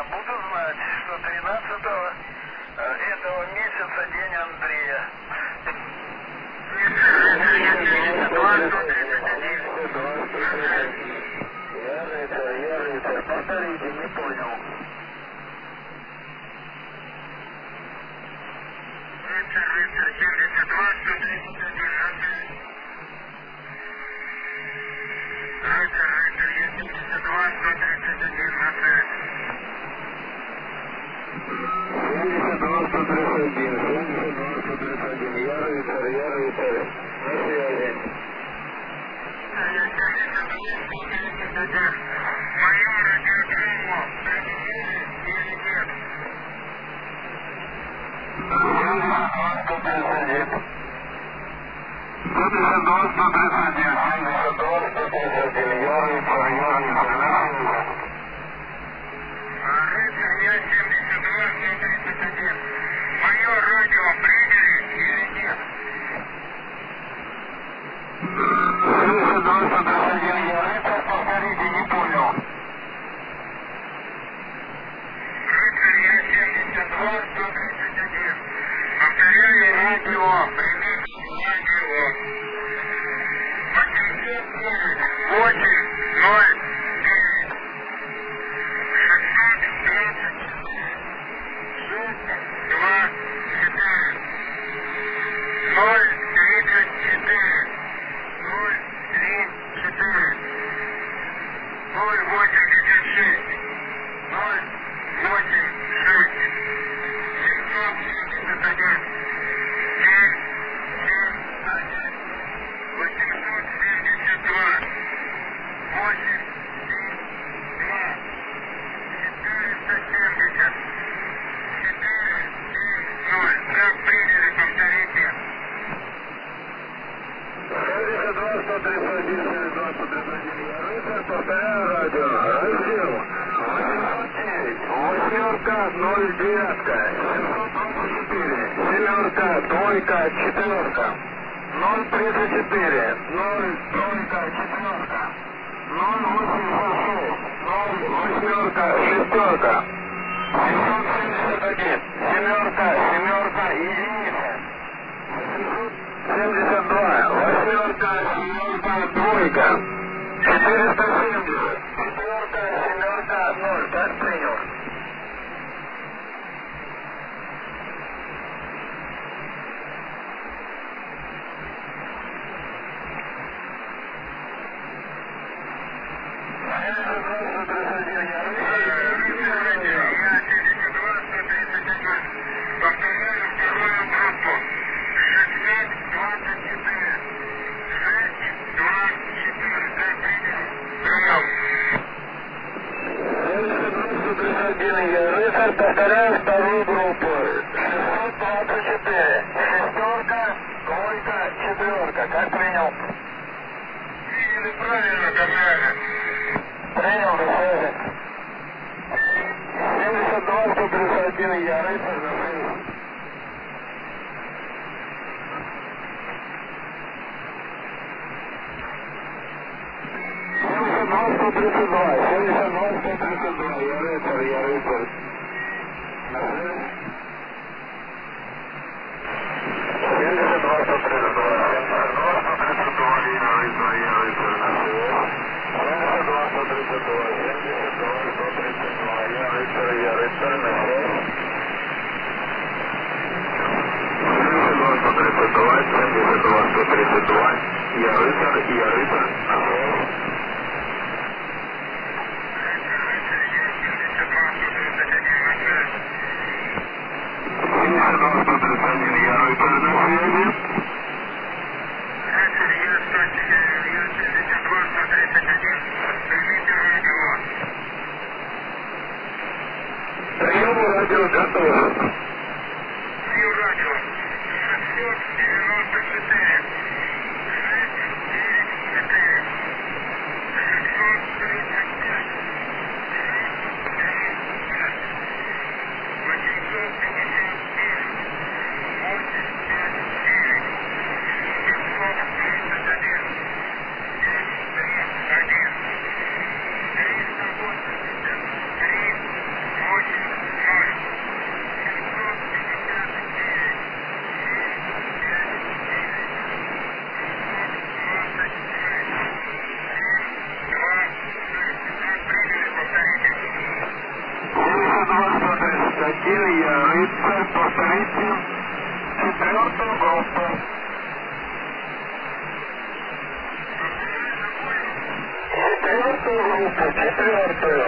Буду знать, что 13-го этого месяца день Андрея. Повторите, не понял. Рыцарь, 72, 131, Рыцарь, 72, 131, на связь. 72, 131, 72, 131, я Рыцарь, на связи. 72, майор радиокрыло, или нет? 132, 131, 131, я Рыцарь, Рыцарь, я 72, 131. Майор радио приняли или нет? 72, 131, я Рыцарь, повторите, не понял. Рыцарь, я 72, 131. Повторяю, радио, примите радио. 694. я рыцарь, повторите. Четвертую группу. Четвертую группу, четвертую.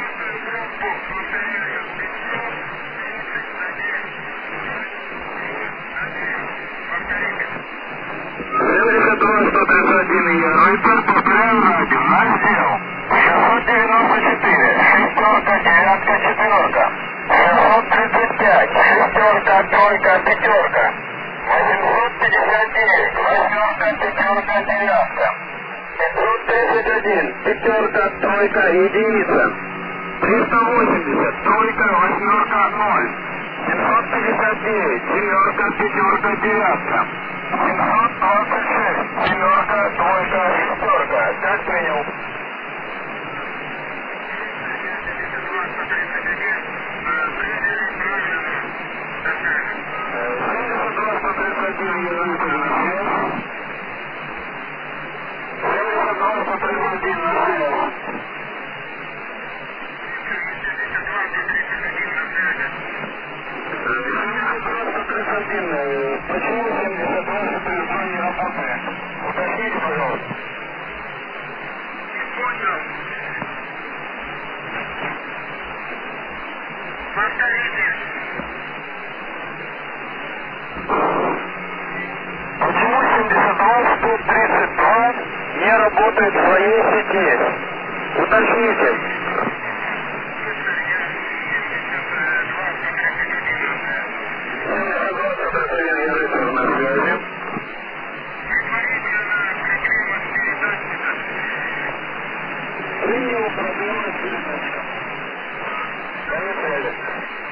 131 я рыцарь, повторяю радио, насел. 694, шестерка, девятка, четверка. 635, шестерка, тройка, пятерка. 859, восьмерка, пятерка, девятка. 531, пятерка, тройка, единица. 380, тройка, восьмерка, 0. 759, семерка, пятерка, девятка. 726, семерка, тройка, шестерка. Опять принял. 131 я рыцарь на связь. 131 на связь. Почему 72 телефон не работает? Уточните, пожалуйста. Не понял. Повторите. Почему 72-132 не работает в своей сети? Уточните. Принял проблему с передачей. Поехали.